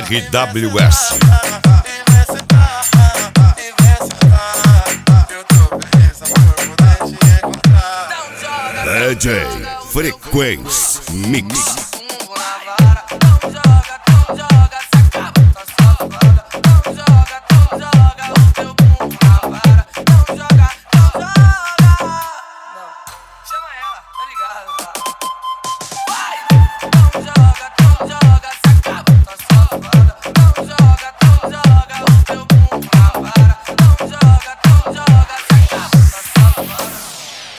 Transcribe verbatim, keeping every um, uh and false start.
R W S. D J Frequência Mix. Chama ela, tá ligado? Vai! Não joga, não joga.